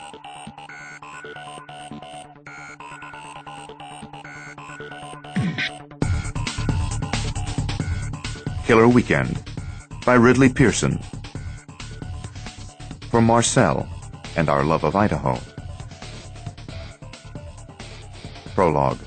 Killer Weekend by Ridley Pearson. For Marcel and Our Love of Idaho. Prologue.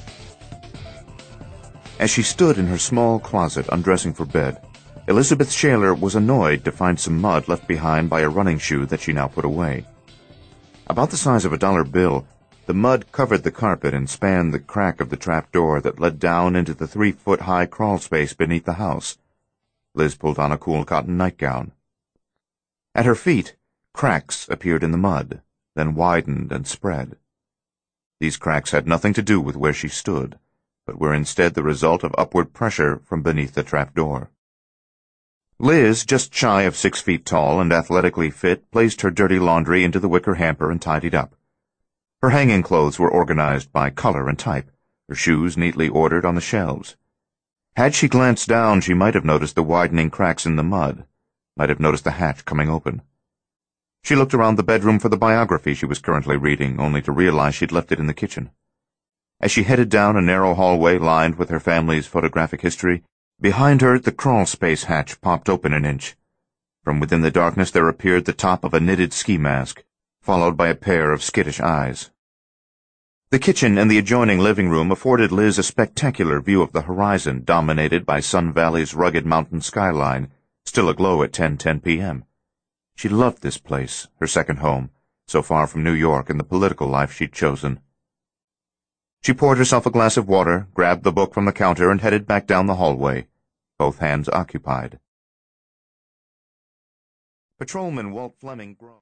As she stood in her small closet undressing for bed, Elizabeth Shaler was annoyed to find some mud left behind by a running shoe that she now put away. About the size of a dollar bill, the mud covered the carpet and spanned the crack of the trap door that led down into the 3-foot-high crawl space beneath the house. Liz pulled on a cool cotton nightgown. At her feet, cracks appeared in the mud, then widened and spread. These cracks had nothing to do with where she stood, but were instead the result of upward pressure from beneath the trap door. Liz, just shy of 6 feet tall and athletically fit, placed her dirty laundry into the wicker hamper and tidied up. Her hanging clothes were organized by color and type, her shoes neatly ordered on the shelves. Had she glanced down, she might have noticed the widening cracks in the mud, might have noticed the hatch coming open. She looked around the bedroom for the biography she was currently reading, only to realize she'd left it in the kitchen. As she headed down a narrow hallway lined with her family's photographic history, behind her the crawl space hatch popped open an inch. From within the darkness there appeared the top of a knitted ski mask, followed by a pair of skittish eyes. The kitchen and the adjoining living room afforded Liz a spectacular view of the horizon dominated by Sun Valley's rugged mountain skyline, still aglow at 10:10 p.m. She loved this place, her second home, so far from New York and the political life she'd chosen. She poured herself a glass of water, grabbed the book from the counter, and headed back down the hallway, both hands occupied. Patrolman Walt Fleming groaned.